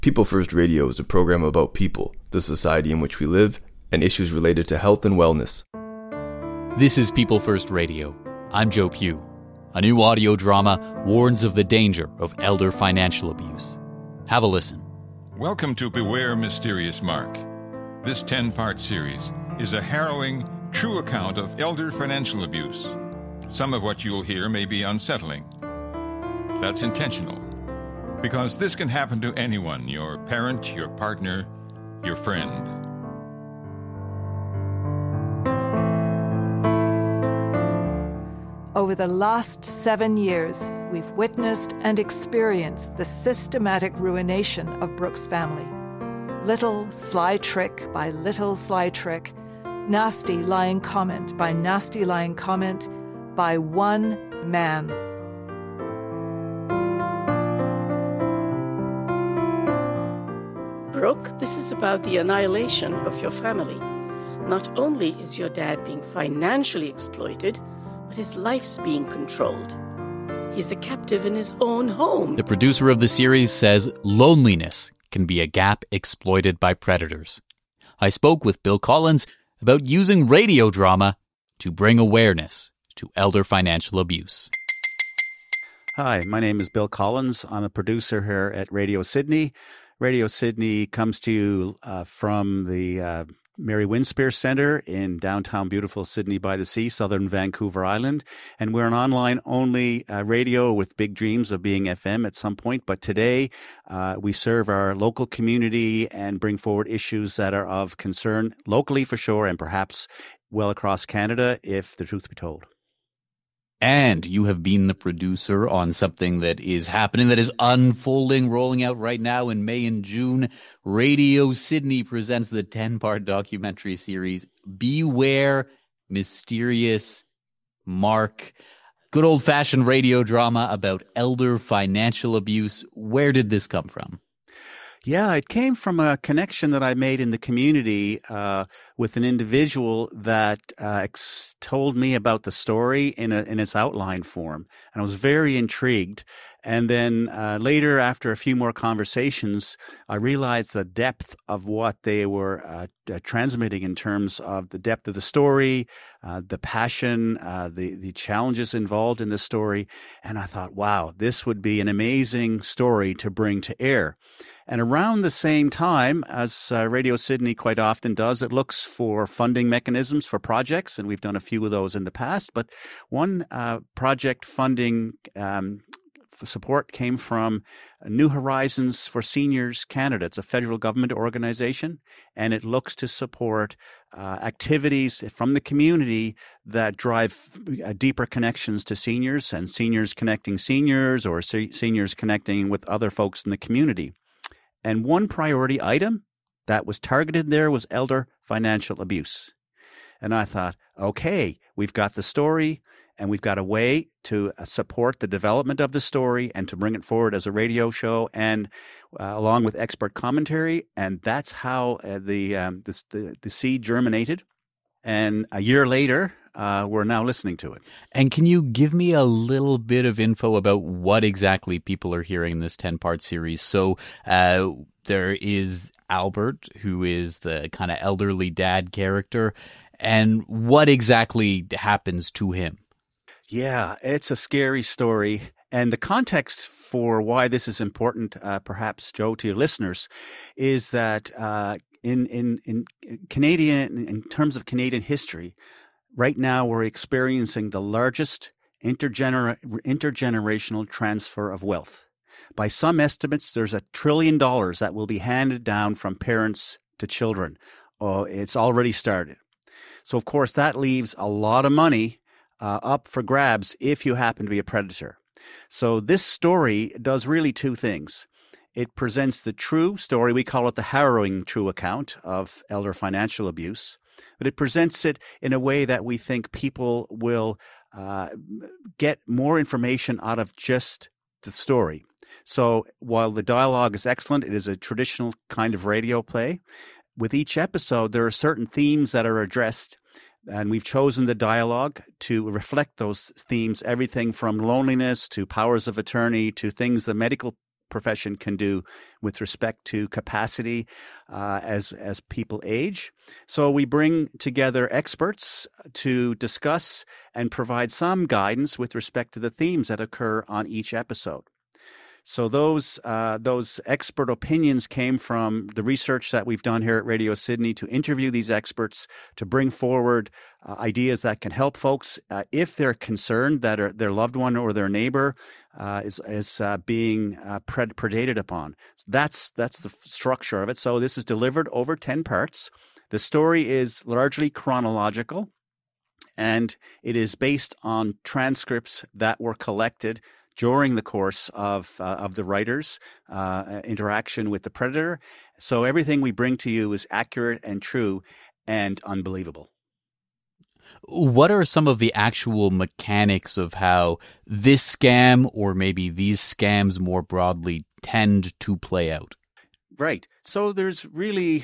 People First Radio is a program about people, the society in which we live, and issues related to health and wellness. This is People First Radio. I'm Joe Pugh. A new audio drama warns of the danger of elder financial abuse. Have a listen. Welcome to Beware Mysterious Mark. This 10-part series is a harrowing, true account of elder financial abuse. Some of what you'll hear may be unsettling. That's intentional, because this can happen to anyone, your parent, your partner, your friend. Over the last 7 years, we've witnessed and experienced the systematic ruination of Brooks family. Little sly trick by little sly trick, nasty lying comment by nasty lying comment, by one man. Brooke, this is about the annihilation of your family. Not only is your dad being financially exploited, but his life's being controlled. He's a captive in his own home. The producer of the series says loneliness can be a gap exploited by predators. I spoke with Bill Collins about using radio drama to bring awareness to elder financial abuse. Hi, my name is Bill Collins. I'm a producer here at Radio Sydney. Radio Sydney comes to you from the Mary Winspear Centre in downtown beautiful Sydney by the Sea, southern Vancouver Island. And we're an online-only radio with big dreams of being FM at some point. But today we serve our local community and bring forward issues that are of concern locally for sure and perhaps well across Canada, if the truth be told. And you have been the producer on something that is happening, that is unfolding, rolling out right now in May and June. Radio Sydney presents the 10-part documentary series, Beware Mysterious Mark. Good old-fashioned radio drama about elder financial abuse. Where did this come from? Yeah, it came from a connection that I made in the community with an individual that told me about the story in its outline form, and I was very intrigued. And then later, after a few more conversations, I realized the depth of what they were transmitting in terms of the depth of the story, the passion, the challenges involved in the story. And I thought, wow, this would be an amazing story to bring to air. And around the same time, as Radio Sydney quite often does, it looks for funding mechanisms for projects, and we've done a few of those in the past. But one project funding support came from New Horizons for Seniors Canada. It's a federal government organization, and it looks to support activities from the community that drive deeper connections to seniors, and seniors connecting seniors, or seniors connecting with other folks in the community. And one priority item that was targeted there was elder financial abuse. And I thought, okay, we've got the story and we've got a way to support the development of the story and to bring it forward as a radio show and along with expert commentary. And that's how the seed germinated. And a year later, we're now listening to it. And can you give me a little bit of info about what exactly people are hearing in this 10-part series? So there is Albert, who is the kind of elderly dad character, and what exactly happens to him? Yeah, it's a scary story. And the context for why this is important, perhaps, Joe, to your listeners, is that in Canadian, in terms of Canadian history, right now we're experiencing the largest intergenerational transfer of wealth. By some estimates, there's $1 trillion that will be handed down from parents to children. It's already started. So, of course, that leaves a lot of money up for grabs if you happen to be a predator. So this story does really two things. It presents the true story. We call it the harrowing true account of elder financial abuse. But it presents it in a way that we think people will get more information out of just the story. So while the dialogue is excellent, it is a traditional kind of radio play. With each episode, there are certain themes that are addressed, and we've chosen the dialogue to reflect those themes, everything from loneliness to powers of attorney to things the medical profession can do with respect to capacity as people age. So we bring together experts to discuss and provide some guidance with respect to the themes that occur on each episode. So those expert opinions came from the research that we've done here at Radio Sydney to interview these experts to bring forward ideas that can help folks if they're concerned that their loved one or their neighbor is being predated upon. So that's the structure of it. So this is delivered over 10 parts. The story is largely chronological, and it is based on transcripts that were collected during the course of the writer's interaction with the predator. So everything we bring to you is accurate and true and unbelievable. What are some of the actual mechanics of how this scam, or maybe these scams more broadly, tend to play out? Right. So there's really,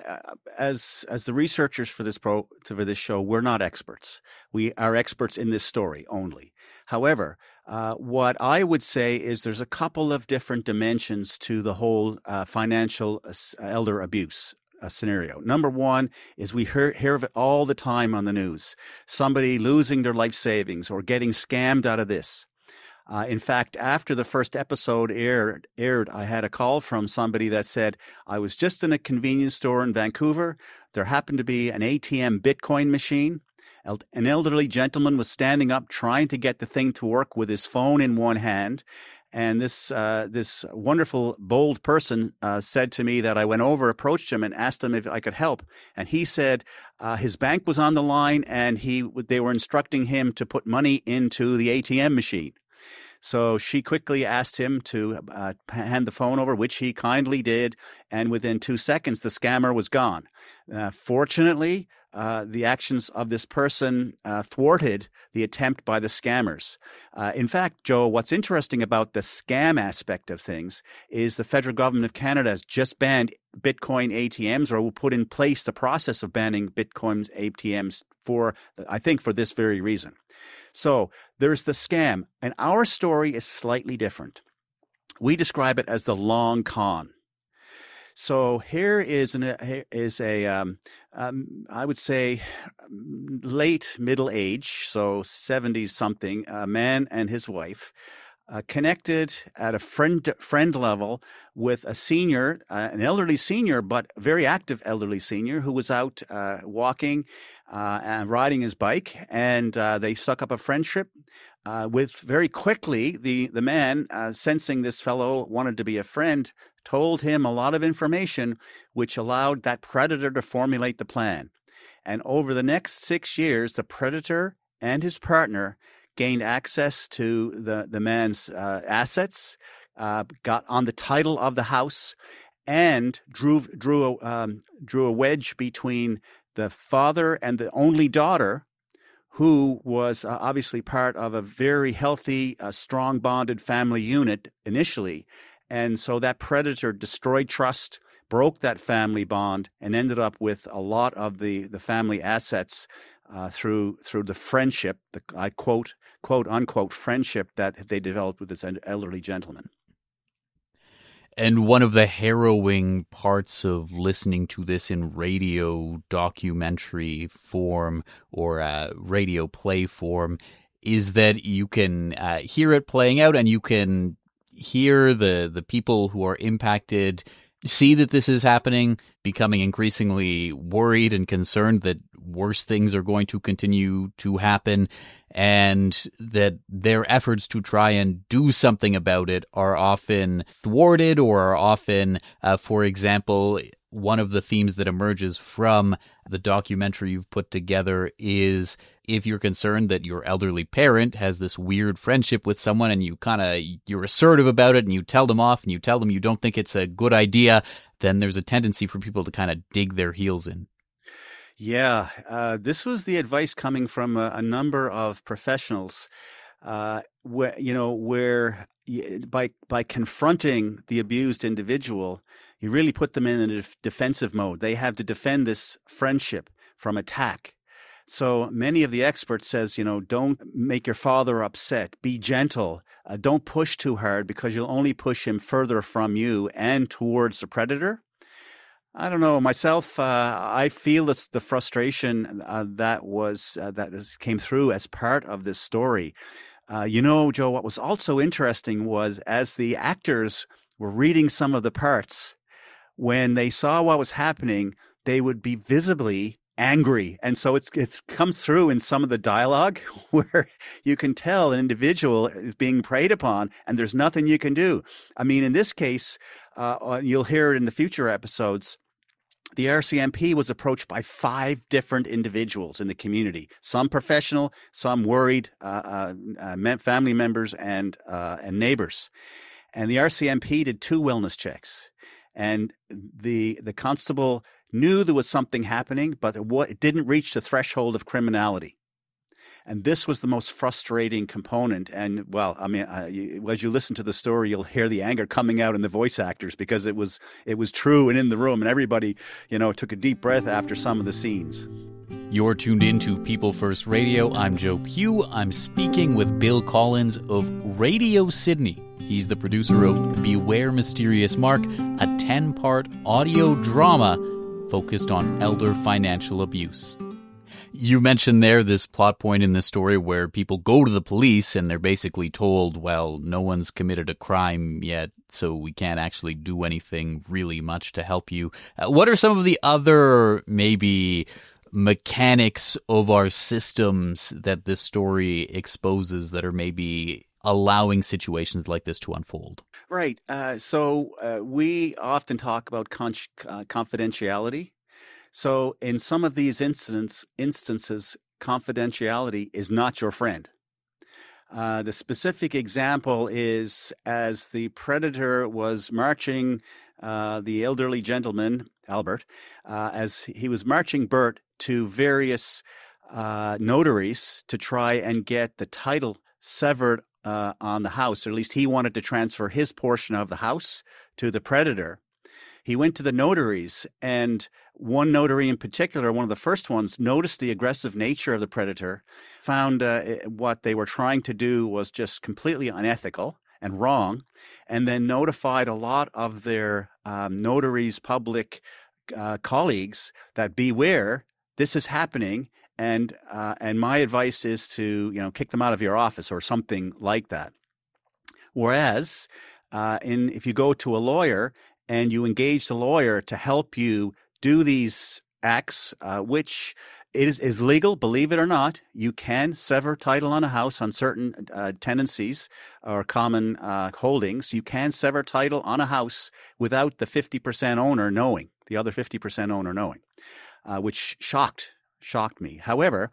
as the researchers for this show, we're not experts. We are experts in this story only. However, what I would say is there's a couple of different dimensions to the whole financial elder abuse scenario. Number one is we hear of it all the time on the news. Somebody losing their life savings or getting scammed out of this. In fact, after the first episode aired, I had a call from somebody that said, I was just in a convenience store in Vancouver. There happened to be an ATM Bitcoin machine. An elderly gentleman was standing up trying to get the thing to work with his phone in one hand. And this wonderful, bold person said to me that I went over, approached him, and asked him if I could help. And he said his bank was on the line, and they were instructing him to put money into the ATM machine. So she quickly asked him to hand the phone over, which he kindly did, and within 2 seconds, the scammer was gone. Fortunately, the actions of this person thwarted the attempt by the scammers. In fact, Joe, what's interesting about the scam aspect of things is the federal government of Canada has just banned Bitcoin ATMs, or will put in place the process of banning Bitcoin ATMs for this very reason. So there's the scam, and our story is slightly different. We describe it as the long con. So here is I would say late middle age, so 70s something, a man and his wife, connected at a friend level with a senior, an elderly senior, but very active elderly senior who was out walking and riding his bike, and they struck up a friendship. With very quickly, the man, sensing this fellow wanted to be a friend, told him a lot of information, which allowed that predator to formulate the plan. And over the next 6 years, the predator and his partner gained access to the man's assets, got on the title of the house, and drew a wedge between the father and the only daughter, who was obviously part of a very healthy, strong bonded family unit initially. And so that predator destroyed trust, broke that family bond, and ended up with a lot of the family assets through the friendship, I quote unquote friendship that they developed with this elderly gentleman. And one of the harrowing parts of listening to this in radio documentary form or radio play form is that you can hear it playing out, and you can hear the people who are impacted see that this is happening, becoming increasingly worried and concerned that worse things are going to continue to happen, and that their efforts to try and do something about it are often thwarted, or are often, for example, one of the themes that emerges from the documentary you've put together is if you're concerned that your elderly parent has this weird friendship with someone and you're assertive about it and you tell them off and you tell them you don't think it's a good idea, then there's a tendency for people to kind of dig their heels in. Yeah, this was the advice coming from a number of professionals, where by confronting the abused individual, you really put them in a defensive mode. They have to defend this friendship from attack. So many of the experts says, don't make your father upset. Be gentle. Don't push too hard because you'll only push him further from you and towards the predator. I don't know. Myself, I feel the frustration that came through as part of this story. Joe, what was also interesting was as the actors were reading some of the parts, when they saw what was happening, they would be visibly angry. And so it comes through in some of the dialogue where you can tell an individual is being preyed upon and there's nothing you can do. I mean, in this case, you'll hear it in the future episodes, the RCMP was approached by 5 different individuals in the community, some professional, some worried, family members and neighbors. And the RCMP did 2 wellness checks. And the constable knew there was something happening, but it didn't reach the threshold of criminality. And this was the most frustrating component. And, well, I mean, as you listen to the story, you'll hear the anger coming out in the voice actors because it was true and in the room. And everybody, took a deep breath after some of the scenes. You're tuned in to People First Radio. I'm Joe Pugh. I'm speaking with Bill Collins of Radio Sydney. He's the producer of Beware Mysterious Mark, a 10-part audio drama focused on elder financial abuse. You mentioned there this plot point in the story where people go to the police and they're basically told, well, no one's committed a crime yet, so we can't actually do anything really much to help you. What are some of the other maybe mechanics of our systems that this story exposes that are maybe allowing situations like this to unfold? Right. So we often talk about confidentiality. So in some of these instances, confidentiality is not your friend. The specific example is as the predator was marching the elderly gentleman, Albert, as he was marching Bert to various notaries to try and get the title severed on the house, or at least he wanted to transfer his portion of the house to the predator. He went to the notaries, and one notary in particular, one of the first ones, noticed the aggressive nature of the predator, found what they were trying to do was just completely unethical and wrong, and then notified a lot of their notaries' public colleagues that beware, this is happening, and my advice is to kick them out of your office or something like that. Whereas, if you go to a lawyer and you engage the lawyer to help you do these acts, which is legal, believe it or not. You can sever title on a house on certain tenancies or common holdings. You can sever title on a house without the 50% owner knowing, the other 50% owner knowing, which shocked me. However,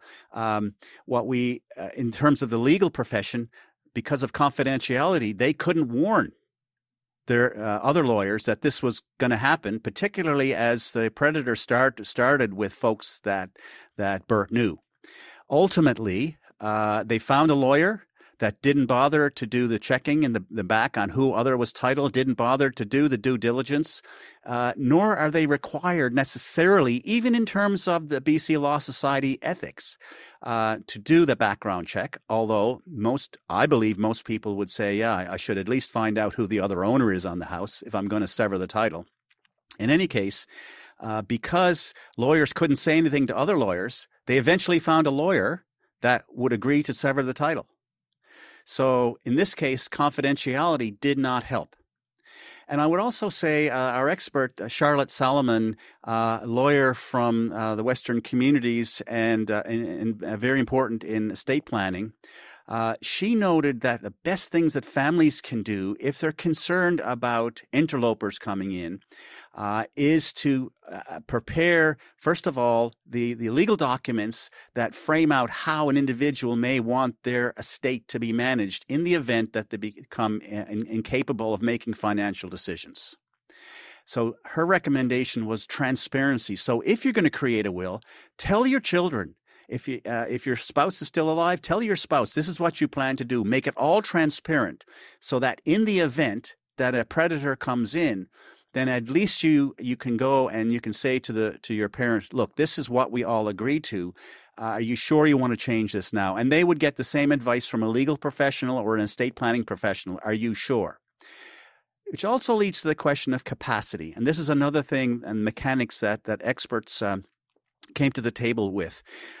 in terms of the legal profession, because of confidentiality, they couldn't warn their other lawyers that this was going to happen, particularly as the predator started with folks that Bert knew. Ultimately, they found a lawyer that didn't bother to do the checking in the back on who other was titled, didn't bother to do the due diligence, nor are they required necessarily, even in terms of the BC Law Society ethics, to do the background check, although I believe most people would say, yeah, I should at least find out who the other owner is on the house if I'm going to sever the title. In any case, because lawyers couldn't say anything to other lawyers, they eventually found a lawyer that would agree to sever the title. So in this case, confidentiality did not help. And I would also say our expert, Charlotte Salomon, lawyer from the Western Communities and very important in estate planning, she noted that the best things that families can do if they're concerned about interlopers coming in is to prepare, first of all, the legal documents that frame out how an individual may want their estate to be managed in the event that they become incapable of making financial decisions. So her recommendation was transparency. So if you're going to create a will, tell your children. If your spouse is still alive, tell your spouse this is what you plan to do. Make it all transparent so that in the event that a predator comes in, then at least you can go and you can say to your parents, look, this is what we all agreed to. Are you sure you want to change this now? And they would get the same advice from a legal professional or an estate planning professional. Are you sure? Which also leads to the question of capacity. And this is another thing and mechanics that experts came to the table with.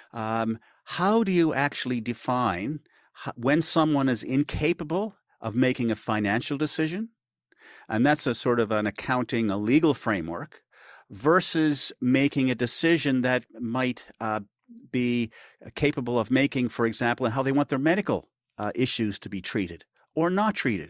How do you actually define when someone is incapable of making a financial decision? And that's a sort of an accounting, a legal framework, versus making a decision that might be capable of making, for example, and how they want their medical issues to be treated or not treated.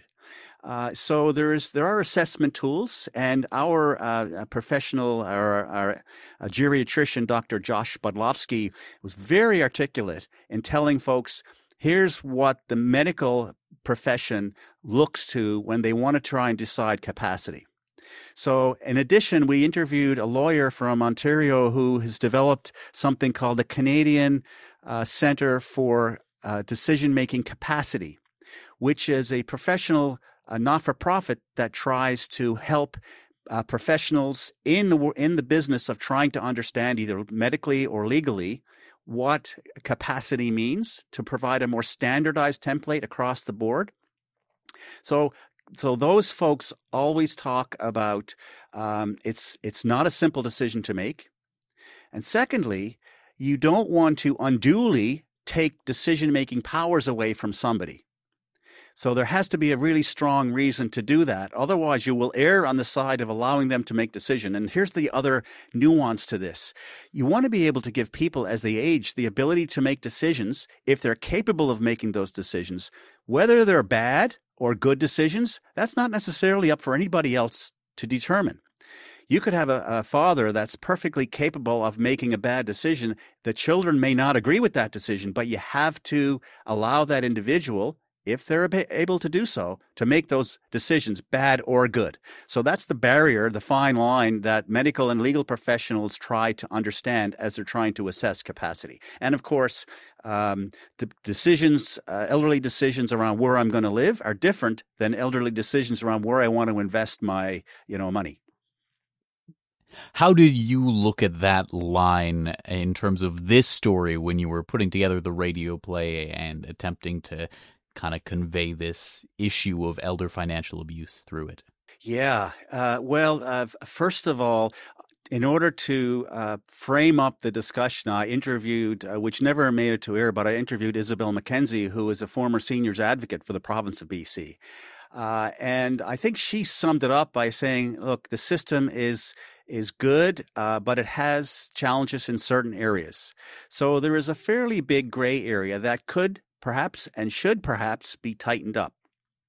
So there are assessment tools, and our professional, our geriatrician, Dr. Josh Budlowski, was very articulate in telling folks, here's what the medical profession looks to when they want to try and decide capacity. So in addition, we interviewed a lawyer from Ontario who has developed something called the Canadian Centre for Decision-Making Capacity, which is a professional not-for-profit that tries to help professionals in the business of trying to understand either medically or legally what capacity means, to provide a more standardized template across the board. So those folks always talk about it's not a simple decision to make. And secondly, you don't want to unduly take decision-making powers away from somebody. So there has to be a really strong reason to do that. Otherwise, you will err on the side of allowing them to make decision. And here's the other nuance to this. You want to be able to give people as they age the ability to make decisions if they're capable of making those decisions. Whether they're bad or good decisions, that's not necessarily up for anybody else to determine. You could have a father that's perfectly capable of making a bad decision. The children may not agree with that decision, but you have to allow that individual, if they're able to do so, to make those decisions, bad or good. So that's the barrier, the fine line that medical and legal professionals try to understand as they're trying to assess capacity. And of course, decisions, elderly decisions around where I'm going to live are different than elderly decisions around where I want to invest my, money. How did you look at that line in terms of this story when you were putting together the radio play and attempting to kind of convey this issue of elder financial abuse through it? Yeah. First of all, in order to frame up the discussion, I interviewed, which never made it to air, but I interviewed Isabel McKenzie, who is a former seniors advocate for the province of BC. And I think she summed it up by saying, look, the system is good, but it has challenges in certain areas. So there is a fairly big gray area that could perhaps and should perhaps be tightened up.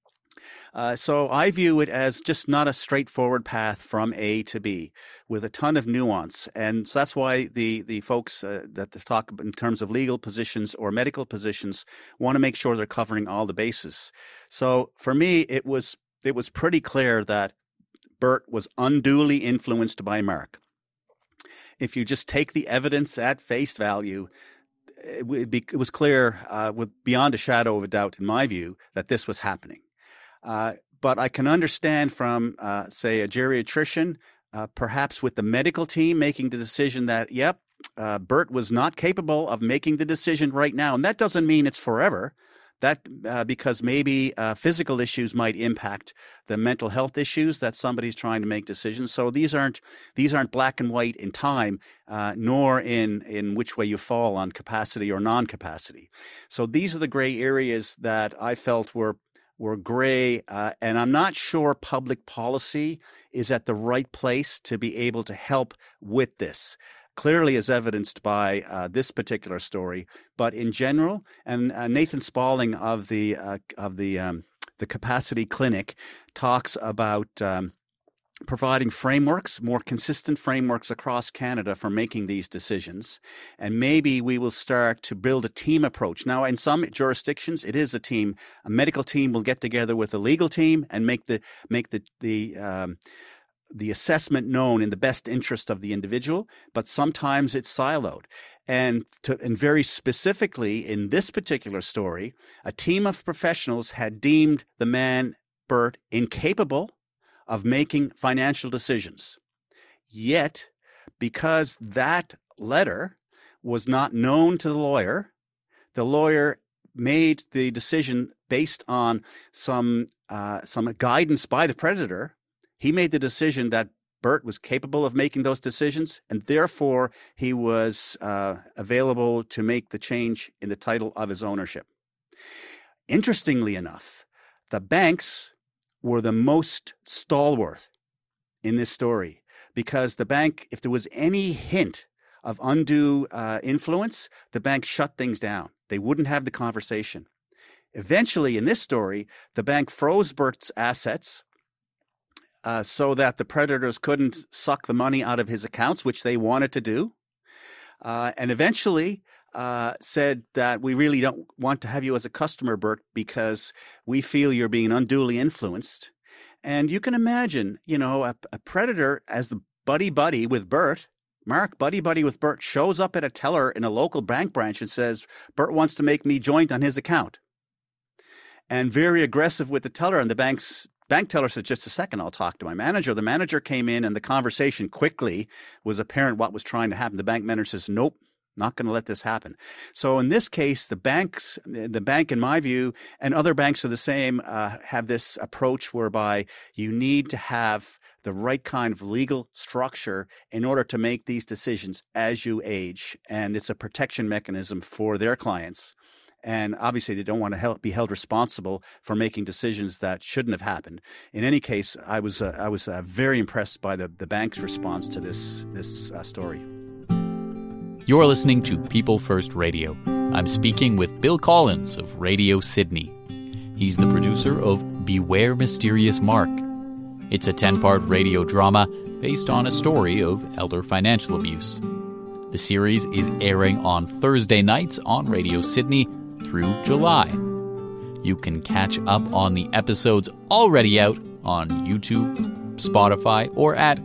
So I view it as just not a straightforward path from A to B with a ton of nuance. And so that's why the folks that talk in terms of legal positions or medical positions want to make sure they're covering all the bases. So for me, it was pretty clear that Bert was unduly influenced by Mark. If you just take the evidence at face value, it was clear with beyond a shadow of a doubt, in my view, that this was happening. But I can understand from, say, a geriatrician, perhaps with the medical team making the decision that, Bert was not capable of making the decision right now. And that doesn't mean it's forever. That because maybe physical issues might impact the mental health issues that somebody's trying to make decisions. So these aren't black and white in time, nor in which way you fall on capacity or non-capacity. So these are the gray areas that I felt were gray, and I'm not sure public policy is at the right place to be able to help with this. Clearly as evidenced by this particular story, but in general, and Nathan Spaulding of the Capacity Clinic talks about providing frameworks, more consistent frameworks across Canada for making these decisions. And maybe we will start to build a team approach. Now, in some jurisdictions, it is a team. A medical team will get together with a legal team and make the assessment known in the best interest of the individual, but sometimes it's siloed. And very specifically in this particular story, a team of professionals had deemed the man, Bert, incapable of making financial decisions. Yet, because that letter was not known to the lawyer made the decision based on some guidance by the creditor. He made the decision that Bert was capable of making those decisions, and therefore he was available to make the change in the title of his ownership. Interestingly enough, the banks were the most stalwart in this story, because the bank, if there was any hint of undue influence, the bank shut things down. They wouldn't have the conversation. Eventually, in this story, the bank froze Bert's assets so that the predators couldn't suck the money out of his accounts, which they wanted to do, and eventually said that we really don't want to have you as a customer, Bert, because we feel you're being unduly influenced. And you can imagine, a predator as the buddy-buddy with Bert, Mark, buddy-buddy with Bert, shows up at a teller in a local bank branch and says, Bert wants to make me joint on his account. And very aggressive with the teller, and the bank teller said, just a second, I'll talk to my manager. The manager came in, and the conversation quickly was apparent what was trying to happen. The bank manager says, nope, not going to let this happen. So in this case, the bank, in my view, and other banks are the same, have this approach whereby you need to have the right kind of legal structure in order to make these decisions as you age. And it's a protection mechanism for their clients. And obviously, they don't want to be held responsible for making decisions that shouldn't have happened. In any case, I was very impressed by the bank's response to this story. You're listening to People First Radio. I'm speaking with Bill Collins of Radio Sydney. He's the producer of Beware Mysterious Mark. It's a 10-part radio drama based on a story of elder financial abuse. The series is airing on Thursday nights on Radio Sydney through July. You can catch up on the episodes already out on YouTube, Spotify, or at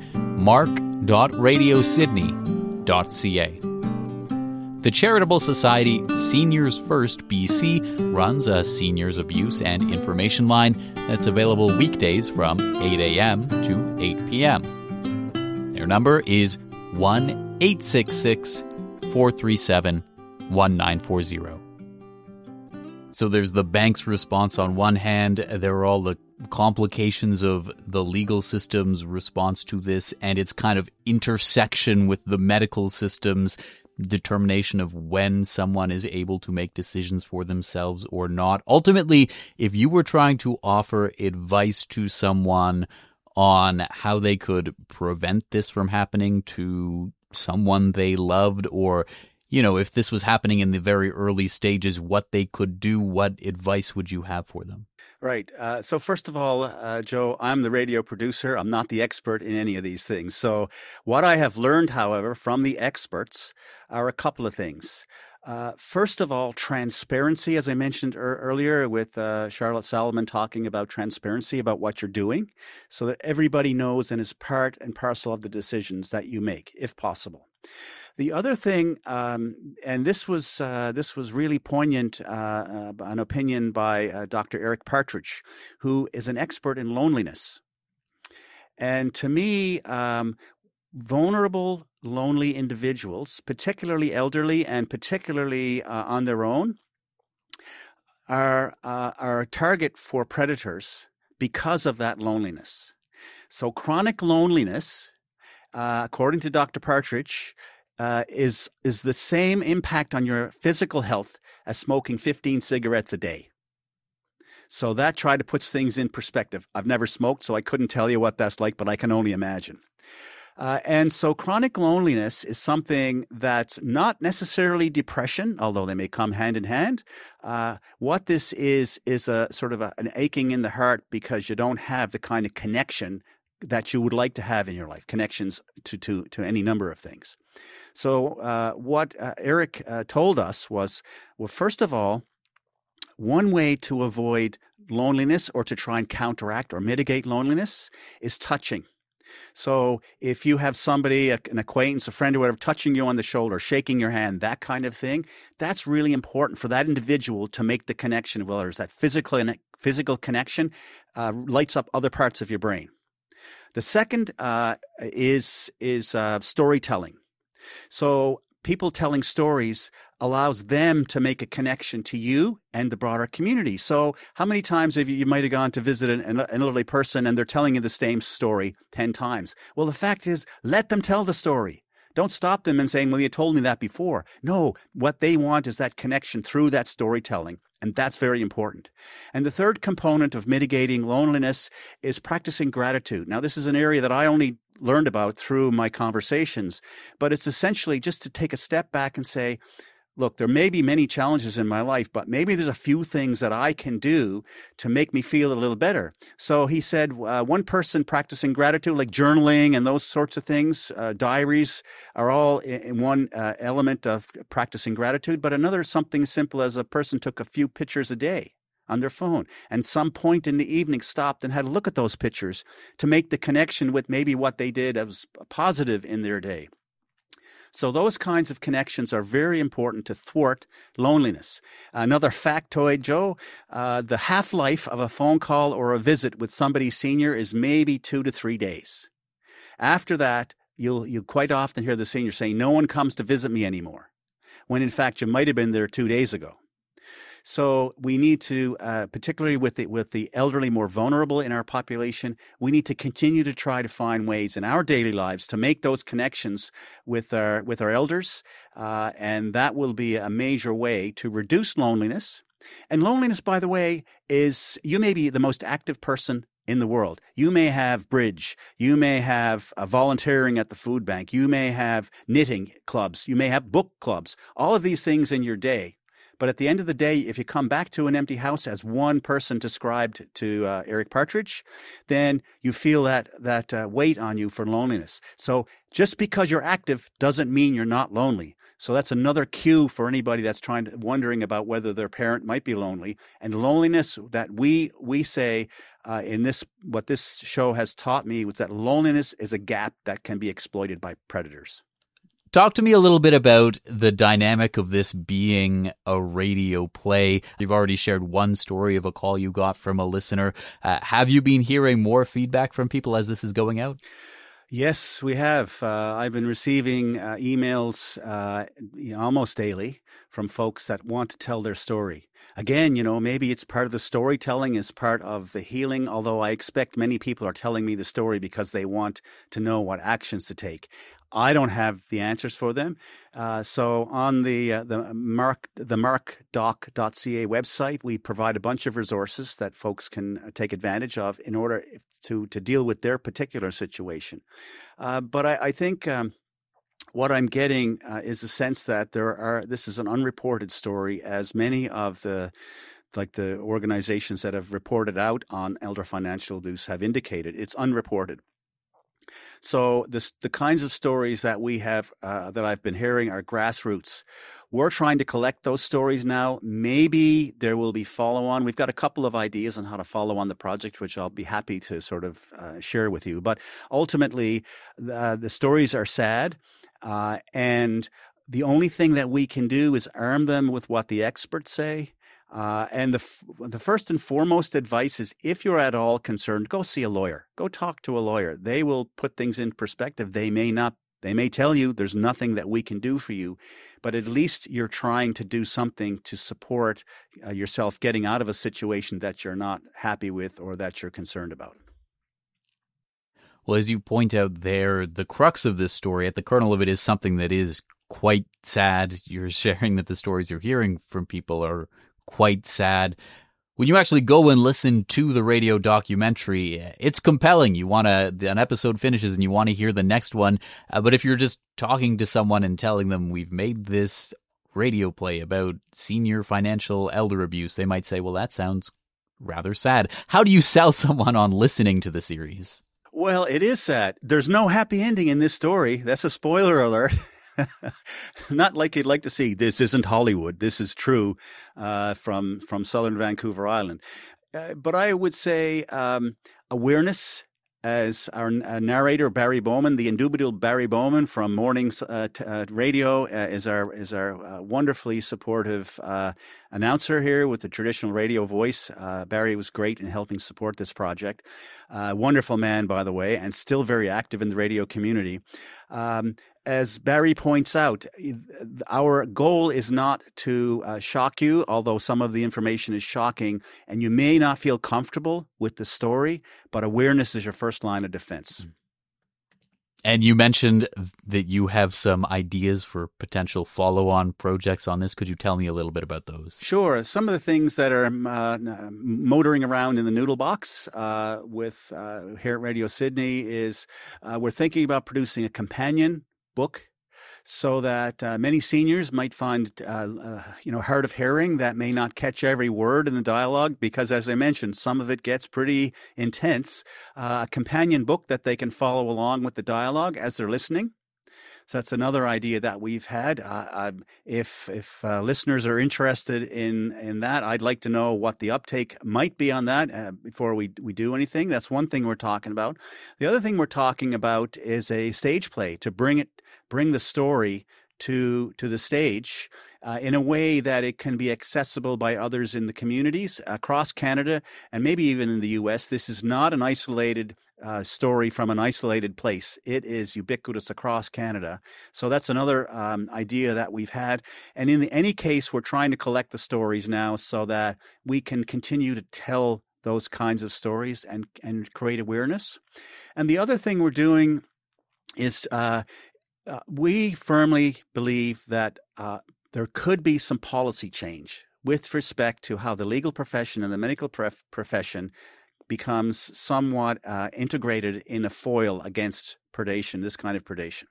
mark.radiosydney.ca. The charitable society Seniors First BC runs a seniors abuse and information line that's available weekdays from 8 a.m. to 8 p.m. Their number is 1-866-437-1940. So there's the bank's response on one hand. There are all the complications of the legal system's response to this and its kind of intersection with the medical system's determination of when someone is able to make decisions for themselves or not. Ultimately, if you were trying to offer advice to someone on how they could prevent this from happening to someone they loved, or if this was happening in the very early stages, what they could do, what advice would you have for them? Right. So first of all, Joe, I'm the radio producer. I'm not the expert in any of these things. So what I have learned, however, from the experts are a couple of things. First of all, transparency, as I mentioned earlier with Charlotte Salomon talking about transparency about what you're doing so that everybody knows and is part and parcel of the decisions that you make, if possible. The other thing, and this was really poignant, an opinion by Dr. Eric Partridge, who is an expert in loneliness. And to me, vulnerable, lonely individuals, particularly elderly and particularly on their own, are a target for predators because of that loneliness. So chronic loneliness, according to Dr. Partridge, is the same impact on your physical health as smoking 15 cigarettes a day. So that puts things in perspective. I've never smoked, so I couldn't tell you what that's like, but I can only imagine. And so chronic loneliness is something that's not necessarily depression, although they may come hand in hand. What this is a sort of an aching in the heart because you don't have the kind of connection that you would like to have in your life, connections to any number of things. So what Eric told us was, well, first of all, one way to avoid loneliness or to try and counteract or mitigate loneliness is touching. So if you have somebody, an acquaintance, a friend or whatever, touching you on the shoulder, shaking your hand, that kind of thing, that's really important for that individual to make the connection with others. That physical connection lights up other parts of your brain. The second is storytelling. So people telling stories allows them to make a connection to you and the broader community. So how many times have you might have gone to visit an elderly person and they're telling you the same story 10 times? Well, the fact is, let them tell the story. Don't stop them and saying, well, you told me that before. No, what they want is that connection through that storytelling. And that's very important. And the third component of mitigating loneliness is practicing gratitude. Now, this is an area that I only learned about through my conversations, but it's essentially just to take a step back and say, look, there may be many challenges in my life, but maybe there's a few things that I can do to make me feel a little better. So he said one person practicing gratitude, like journaling and those sorts of things, diaries are all in one element of practicing gratitude, but another something simple as a person took a few pictures a day on their phone and some point in the evening stopped and had a look at those pictures to make the connection with maybe what they did as positive in their day. So those kinds of connections are very important to thwart loneliness. Another factoid, Joe, the half-life of a phone call or a visit with somebody senior is maybe 2 to 3 days. After that, you'll quite often hear the senior saying, no one comes to visit me anymore, when in fact you might have been there 2 days ago. So we need to, particularly with the elderly more vulnerable in our population, we need to continue to try to find ways in our daily lives to make those connections with our elders, and that will be a major way to reduce loneliness. And loneliness, by the way, is you may be the most active person in the world. You may have bridge. You may have volunteering at the food bank. You may have knitting clubs. You may have book clubs. All of these things in your day. But at the end of the day, if you come back to an empty house, as one person described to Eric Partridge, then you feel that weight on you for loneliness. So just because you're active doesn't mean you're not lonely. So that's another cue for anybody that's wondering about whether their parent might be lonely. And loneliness that we say in this, what this show has taught me was that loneliness is a gap that can be exploited by predators. Talk to me a little bit about the dynamic of this being a radio play. You've already shared one story of a call you got from a listener. Have you been hearing more feedback from people as this is going out? Yes, we have. I've been receiving emails almost daily from folks that want to tell their story. Again, maybe it's part of the storytelling, is part of the healing, although I expect many people are telling me the story because they want to know what actions to take. I don't have the answers for them. So on the markdoc.ca website, we provide a bunch of resources that folks can take advantage of in order to deal with their particular situation. But I think what I'm getting is a sense that this is an unreported story, as many of the organizations that have reported out on elder financial abuse have indicated. It's unreported. So the kinds of stories that we have, that I've been hearing, are grassroots. We're trying to collect those stories now. Maybe there will be follow-on. We've got a couple of ideas on how to follow on the project, which I'll be happy to sort of share with you. But ultimately, the stories are sad, and the only thing that we can do is arm them with what the experts say. And the first and foremost advice is, if you're at all concerned, go see a lawyer. Go talk to a lawyer. They will put things in perspective. They may tell you there's nothing that we can do for you, but at least you're trying to do something to support yourself getting out of a situation that you're not happy with or that you're concerned about. Well, as you point out there, the crux of this story, at the kernel of it, is something that is quite sad. You're sharing that the stories you're hearing from people are quite sad. When you actually go and listen to the radio documentary, it's compelling. An episode finishes and you want to hear the next one. But if you're just talking to someone and telling them we've made this radio play about senior financial elder abuse, they might say, well, that sounds rather sad. How do you sell someone on listening to the series? Well, it is sad. There's no happy ending in this story. That's a spoiler alert. Not like you'd like to see. This isn't Hollywood. This is true from southern Vancouver Island. But I would say awareness as our narrator, Barry Bowman, the indubitable Barry Bowman from Mornings Radio, is our wonderfully supportive announcer here with the traditional radio voice. Barry was great in helping support this project. Wonderful man, by the way, and still very active in the radio community. As Barry points out, our goal is not to shock you, although some of the information is shocking, and you may not feel comfortable with the story, but awareness is your first line of defense. And you mentioned that you have some ideas for potential follow-on projects on this. Could you tell me a little bit about those? Sure. Some of the things that are motoring around in the noodle box with here at Radio Sydney is we're thinking about producing a companion book so that many seniors might find, hard of hearing that may not catch every word in the dialogue because, as I mentioned, some of it gets pretty intense. A companion book that they can follow along with the dialogue as they're listening. So that's another idea that we've had. If listeners are interested in that, I'd like to know what the uptake might be on that before we do anything. That's one thing we're talking about. The other thing we're talking about is a stage play to bring the story to the stage in a way that it can be accessible by others in the communities across Canada and maybe even in the U.S. This is not an isolated story from an isolated place. It is ubiquitous across Canada. So that's another idea that we've had. And in any case, we're trying to collect the stories now so that we can continue to tell those kinds of stories and create awareness. And the other thing we're doing is we firmly believe that there could be some policy change with respect to how the legal profession and the medical profession becomes somewhat integrated in a foil against predation, this kind of predation.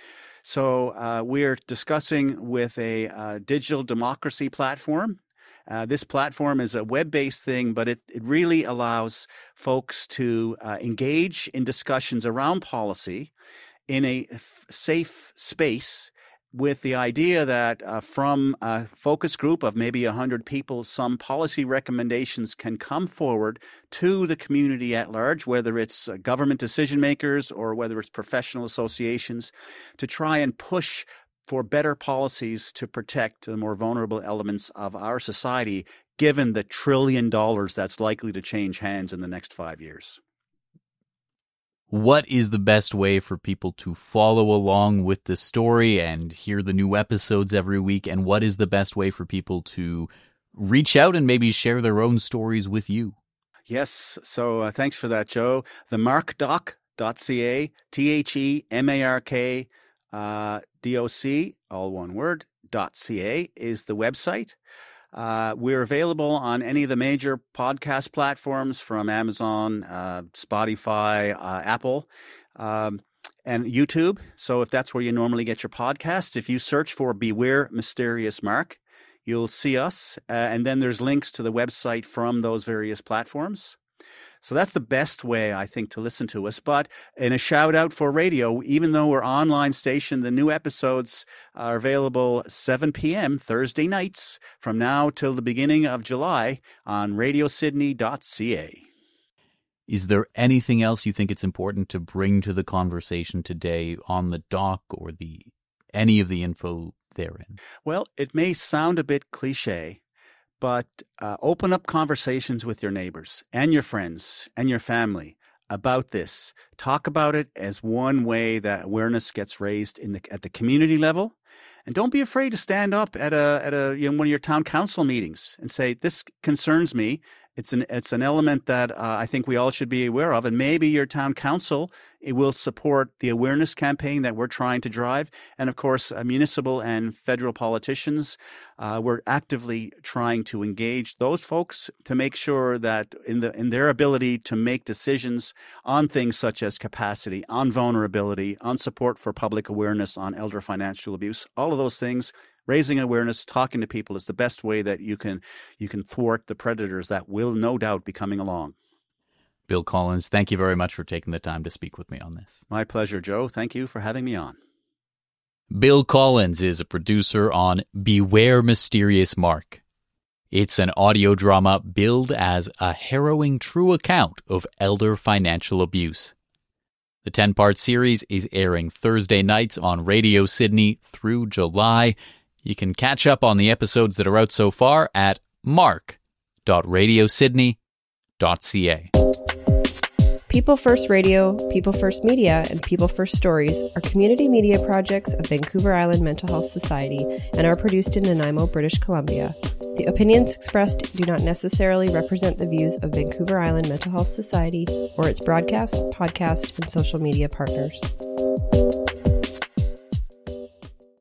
So we're discussing with a digital democracy platform. This platform is a web-based thing, but it really allows folks to engage in discussions around policy in a safe space with the idea that from a focus group of maybe 100 people, some policy recommendations can come forward to the community at large, whether it's government decision makers or whether it's professional associations, to try and push for better policies to protect the more vulnerable elements of our society, given the $1 trillion that's likely to change hands in the next 5 years. What is the best way for people to follow along with the story and hear the new episodes every week? And what is the best way for people to reach out and maybe share their own stories with you? Yes. So thanks for that, Joe. themarkdoc.ca, THEMARK DOC, all one word, .ca is the website. We're available on any of the major podcast platforms from Amazon, Spotify, Apple, and YouTube. So if that's where you normally get your podcasts, if you search for Beware Mysterious Mark, you'll see us. And then there's links to the website from those various platforms. So that's the best way, I think, to listen to us. But in a shout out for radio, even though we're online station, the new episodes are available 7 p.m. Thursday nights from now till the beginning of July on radiosydney.ca. Is there anything else you think it's important to bring to the conversation today on the doc or any of the info therein? Well, it may sound a bit cliche, but open up conversations with your neighbors and your friends and your family about this. Talk about it as one way that awareness gets raised at the community level. And don't be afraid to stand up at one of your town council meetings and say, this concerns me. It's an element that I think we all should be aware of. And maybe your town council will support the awareness campaign that we're trying to drive. And of course, municipal and federal politicians, we're actively trying to engage those folks to make sure that in their ability to make decisions on things such as capacity, on vulnerability, on support for public awareness, on elder financial abuse, all of those things. Raising awareness, talking to people is the best way that you can thwart the predators that will no doubt be coming along. Bill Collins, thank you very much for taking the time to speak with me on this. My pleasure, Joe. Thank you for having me on. Bill Collins is a producer on Beware Mysterious Mark. It's an audio drama billed as a harrowing true account of elder financial abuse. The 10-part series is airing Thursday nights on Radio Sydney through July. You can catch up on the episodes that are out so far at mark.radiosydney.ca. People First Radio, People First Media, and People First Stories are community media projects of Vancouver Island Mental Health Society and are produced in Nanaimo, British Columbia. The opinions expressed do not necessarily represent the views of Vancouver Island Mental Health Society or its broadcast, podcast, and social media partners.